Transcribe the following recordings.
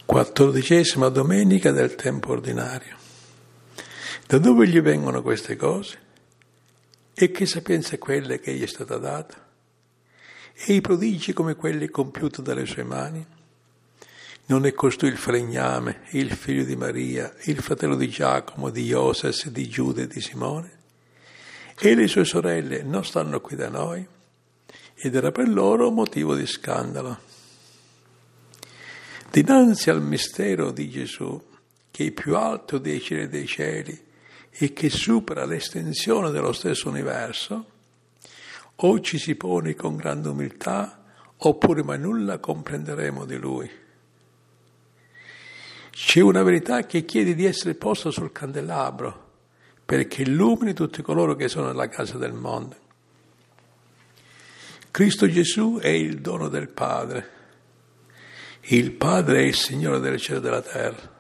14ª domenica del tempo ordinario. Da dove gli vengono queste cose? E che sapienza è quella che gli è stata data? E i prodigi come quelli compiuti dalle sue mani? Non è costui il falegname, il figlio di Maria, il fratello di Giacomo, di Ioses, di Giuda e di Simone? E le sue sorelle non stanno qui da noi? Ed era per loro motivo di scandalo. Dinanzi al mistero di Gesù, che è più alto dei cieli e dei cieli e che supera l'estensione dello stesso universo, o ci si pone con grande umiltà, oppure mai nulla comprenderemo di Lui. C'è una verità che chiede di essere posta sul candelabro, perché illumini tutti coloro che sono nella casa del mondo. Cristo Gesù è il dono del Padre. Il Padre è il Signore del cielo e della terra.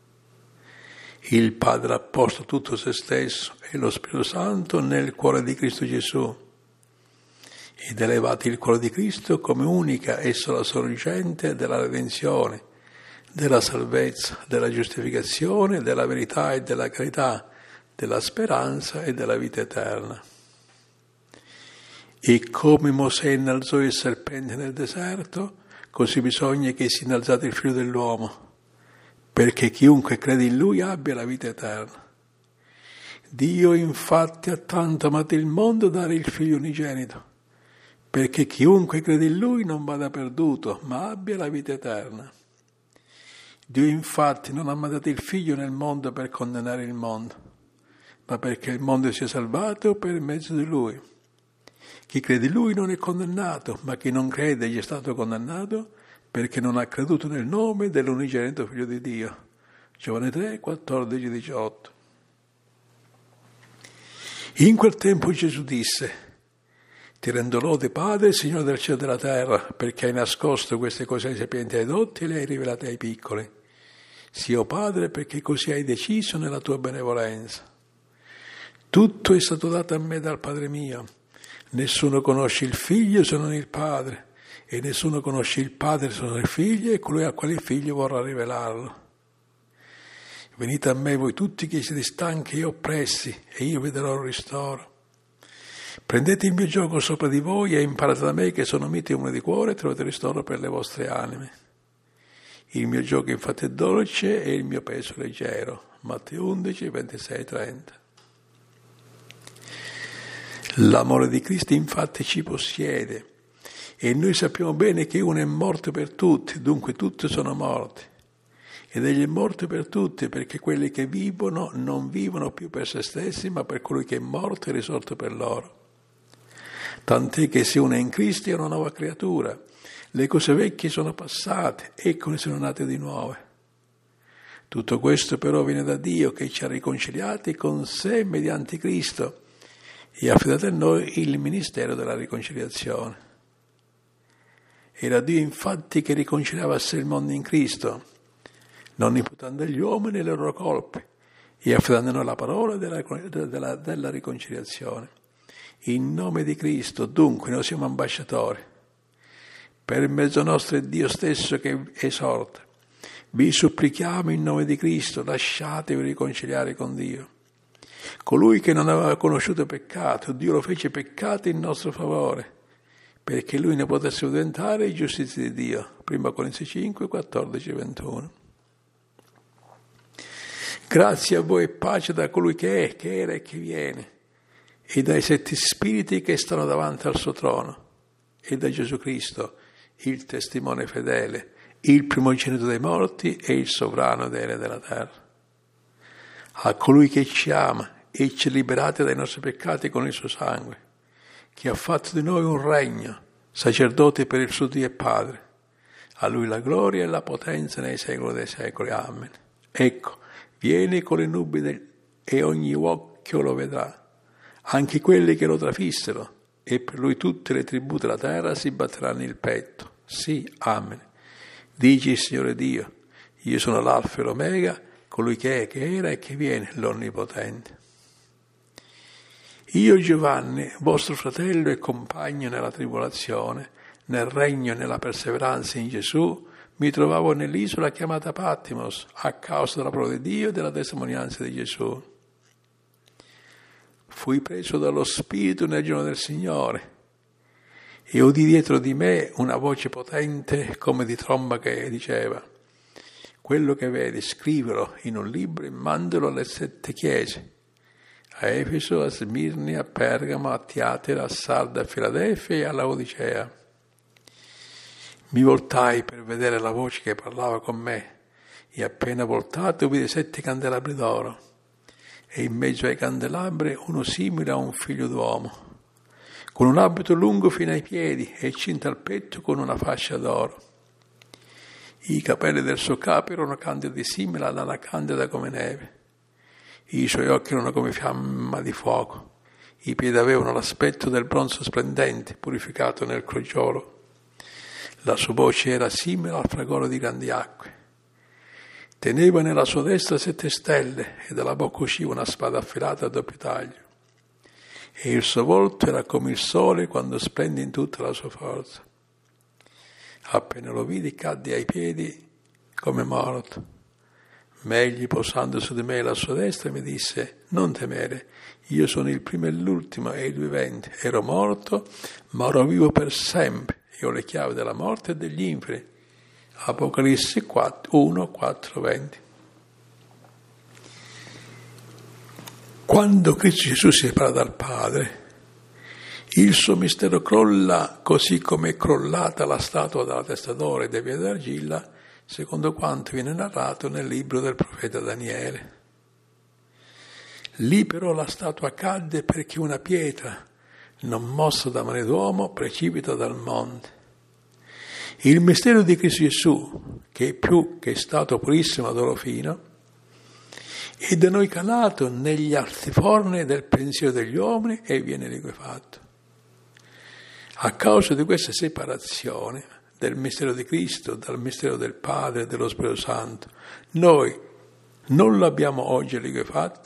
Il Padre ha posto tutto se stesso e lo Spirito Santo nel cuore di Cristo Gesù. Ed elevato il cuore di Cristo come unica e sola sorgente della redenzione, della salvezza, della giustificazione, della verità e della carità, della speranza e della vita eterna. E come Mosè innalzò il serpente nel deserto, così bisogna che sia innalzato il Figlio dell'uomo, perché chiunque crede in Lui abbia la vita eterna. Dio infatti ha tanto amato il mondo da dare il Figlio unigenito, perché chiunque crede in Lui non vada perduto, ma abbia la vita eterna. Dio infatti non ha mandato il Figlio nel mondo per condannare il mondo, ma perché il mondo sia salvato per mezzo di Lui. Chi crede in Lui non è condannato, ma chi non crede gli è stato condannato perché non ha creduto nel nome dell'unigenito Figlio di Dio. Giovanni 3, 14, 18. In quel tempo Gesù disse: Ti rendo lode, Padre, Signore del cielo e della terra, perché hai nascosto queste cose ai sapienti e ai dotti e le hai rivelate ai piccoli. Sì, o Padre, perché così hai deciso nella tua benevolenza. Tutto è stato dato a me dal Padre mio. Nessuno conosce il Figlio se non il Padre, e nessuno conosce il Padre se non il Figlio, e colui a quale il Figlio vorrà rivelarlo. Venite a me voi tutti che siete stanchi e oppressi, e io vi darò il ristoro. Prendete il mio giogo sopra di voi e imparate da me che sono mite e umile di cuore e trovate ristoro per le vostre anime. Il mio giogo infatti è dolce e il mio peso leggero. Matteo 11, 26, 30. L'amore di Cristo infatti ci possiede e noi sappiamo bene che uno è morto per tutti, dunque tutti sono morti. Ed egli è morto per tutti perché quelli che vivono non vivono più per se stessi ma per colui che è morto e risorto per loro. Tant'è che se uno è in Cristo è una nuova creatura, le cose vecchie sono passate, ecco ne sono nate di nuove. Tutto questo però viene da Dio che ci ha riconciliati con sé mediante Cristo e ha affidato a noi il ministero della riconciliazione. Era Dio infatti che riconciliava a sé il mondo in Cristo, non imputando agli uomini le loro colpe e affidando a noi la parola della riconciliazione. In nome di Cristo, dunque, noi siamo ambasciatori. Per mezzo nostro è Dio stesso che esorta. Vi supplichiamo in nome di Cristo, lasciatevi riconciliare con Dio. Colui che non aveva conosciuto peccato, Dio lo fece peccato in nostro favore, perché Lui ne potesse diventare giustizia di Dio. 1 Corinzi 5, 14, 21. Grazie a voi e pace da colui che è, che era e che viene, e dai 7 spiriti che stanno davanti al suo trono, e da Gesù Cristo, il testimone fedele, il primogenito dei morti e il sovrano dei re della terra. A colui che ci ama e ci ha liberati dai nostri peccati con il suo sangue, che ha fatto di noi un regno, sacerdoti per il suo Dio e Padre. A Lui la gloria e la potenza nei secoli dei secoli. Amen. Ecco, viene con le nubi e ogni occhio lo vedrà, anche quelli che lo trafissero, e per Lui tutte le tribù della terra si batteranno il petto. Sì, amen. Dice il Signore Dio, io sono l'Alfa e l'Omega, colui che è, che era e che viene, l'Onnipotente. Io Giovanni, vostro fratello e compagno nella tribolazione, nel regno e nella perseveranza in Gesù, mi trovavo nell'isola chiamata Patmos a causa della parola di Dio e della testimonianza di Gesù. Fui preso dallo Spirito nel giorno del Signore e udì dietro di me una voce potente come di tromba che diceva: quello che vedi, scrivilo in un libro e mandalo alle 7 chiese, a Efeso, a Smirne, a Pergamo, a Tiatira, a Sarda, a Filadelfia e alla Odicea. Mi voltai per vedere la voce che parlava con me e appena voltato vidi 7 candelabri d'oro e in mezzo ai candelabri uno simile a un figlio d'uomo, con un abito lungo fino ai piedi e cinto al petto con una fascia d'oro. I capelli del suo capo erano candidi simili alla candida come neve. I suoi occhi erano come fiamma di fuoco. I piedi avevano l'aspetto del bronzo splendente, purificato nel crogiolo. La sua voce era simile al fragore di grandi acque. Teneva nella sua destra 7 stelle e dalla bocca usciva una spada affilata a doppio taglio. E il suo volto era come il sole quando splende in tutta la sua forza. Appena lo vidi cadde ai piedi come morto. Ma egli, posando su di me la sua destra, mi disse: non temere, io sono il primo e l'ultimo e il vivente. Ero morto, ma ora vivo per sempre e ho le chiavi della morte e degli inferi. Apocalisse 1, 4, 20. Quando Cristo Gesù si separa dal Padre, il suo mistero crolla così come è crollata la statua dalla testa d'oro e dei piedi d'argilla, secondo quanto viene narrato nel libro del profeta Daniele. Lì però la statua cadde perché una pietra, non mossa da mano d'uomo, precipita dal monte. Il mistero di Cristo Gesù, che è più che stato purissimo ad oro fino, è da noi calato negli altiforni del pensiero degli uomini e viene liquefatto. A causa di questa separazione del mistero di Cristo, dal mistero del Padre e dello Spirito Santo, noi non l'abbiamo oggi liquefatto,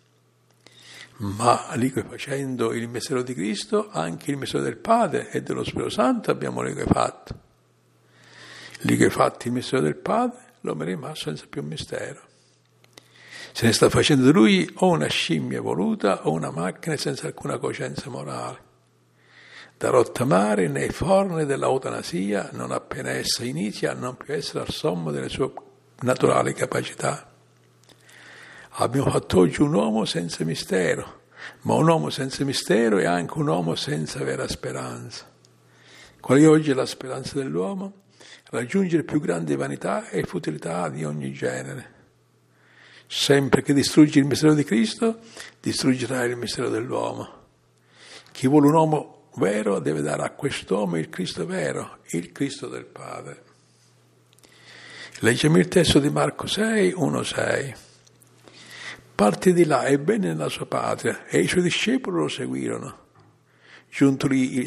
ma liquefacendo il mistero di Cristo, anche il mistero del Padre e dello Spirito Santo abbiamo liquefatto. Liquefatti il mistero del Padre, l'uomo è rimasto senza più mistero. Se ne sta facendo di lui o una scimmia evoluta o una macchina senza alcuna coscienza morale, da rottamare nei forni dell'eutanasia non appena essa inizia a non più essere al sommo delle sue naturali capacità. Abbiamo fatto oggi un uomo senza mistero, ma un uomo senza mistero è anche un uomo senza vera speranza. Qual è oggi la speranza dell'uomo? Raggiungere più grandi vanità e futilità di ogni genere. Sempre che distruggi il mistero di Cristo, distruggerai il mistero dell'uomo. Chi vuole un uomo vero deve dare a quest'uomo il Cristo vero, il Cristo del Padre. Leggiamo il testo di Marco 6, 1-6. Partì di là e venne nella sua patria e i suoi discepoli lo seguirono. Giunto lì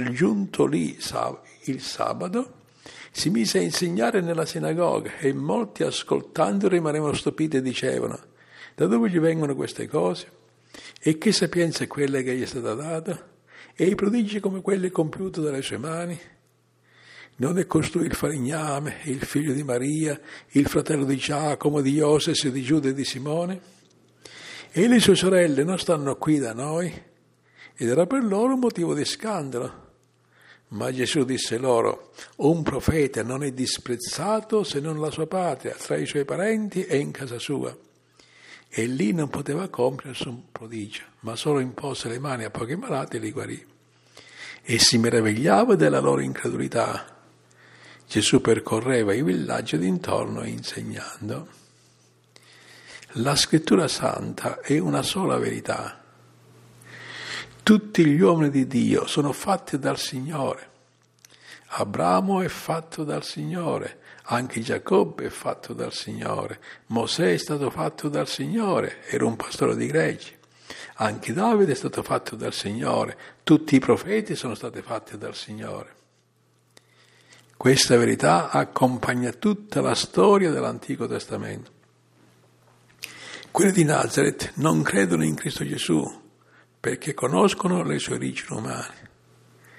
il sabato, si mise a insegnare nella sinagoga e molti ascoltando rimanevano stupiti e dicevano: da dove gli vengono queste cose? E che sapienza è quella che gli è stata data? E i prodigi come quelli compiuti dalle sue mani? Non è costui il falegname, il figlio di Maria, il fratello di Giacomo, di Iosese, di Giuda e di Simone? E le sue sorelle non stanno qui da noi? Ed era per loro un motivo di scandalo. Ma Gesù disse loro: un profeta non è disprezzato se non la sua patria, tra i suoi parenti e in casa sua. E lì non poteva compiere nessun prodigio, ma solo impose le mani a pochi malati e li guarì. E si meravigliava della loro incredulità. Gesù percorreva i villaggi d'intorno insegnando. La Scrittura Santa è una sola verità. Tutti gli uomini di Dio sono fatti dal Signore. Abramo è fatto dal Signore, anche Giacobbe è fatto dal Signore, Mosè è stato fatto dal Signore, era un pastore di greci, anche Davide è stato fatto dal Signore, tutti i profeti sono stati fatti dal Signore. Questa verità accompagna tutta la storia dell'Antico Testamento. Quelli di Nazareth non credono in Cristo Gesù perché conoscono le sue origini umane.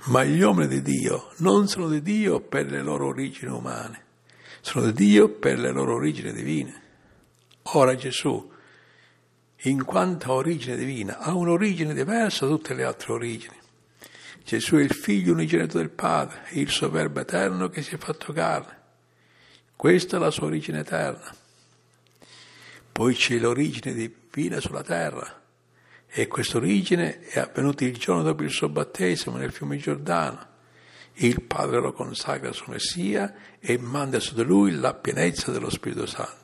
Ma gli uomini di Dio non sono di Dio per le loro origini umane, sono di Dio per le loro origini divine. Ora Gesù, in quanto a origine divina, ha un'origine diversa da tutte le altre origini. Gesù è il figlio unigenito del Padre, il suo Verbo eterno che si è fatto carne. Questa è la sua origine eterna. Poi c'è l'origine divina sulla terra, e questa origine è avvenuta il giorno dopo il suo battesimo nel fiume Giordano. Il Padre lo consacra al suo Messia e manda su di lui la pienezza dello Spirito Santo.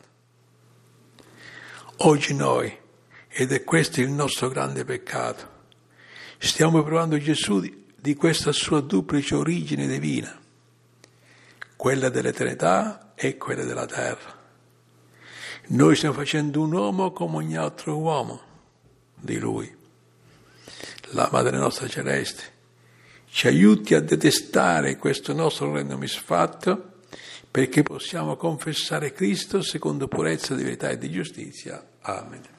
Oggi noi, ed è questo il nostro grande peccato, stiamo provando Gesù di questa sua duplice origine divina, quella dell'eternità e quella della terra. Noi stiamo facendo un uomo come ogni altro uomo di Lui. La Madre nostra Celeste ci aiuti a detestare questo nostro regno misfatto, perché possiamo confessare Cristo secondo purezza di verità e di giustizia. Amen.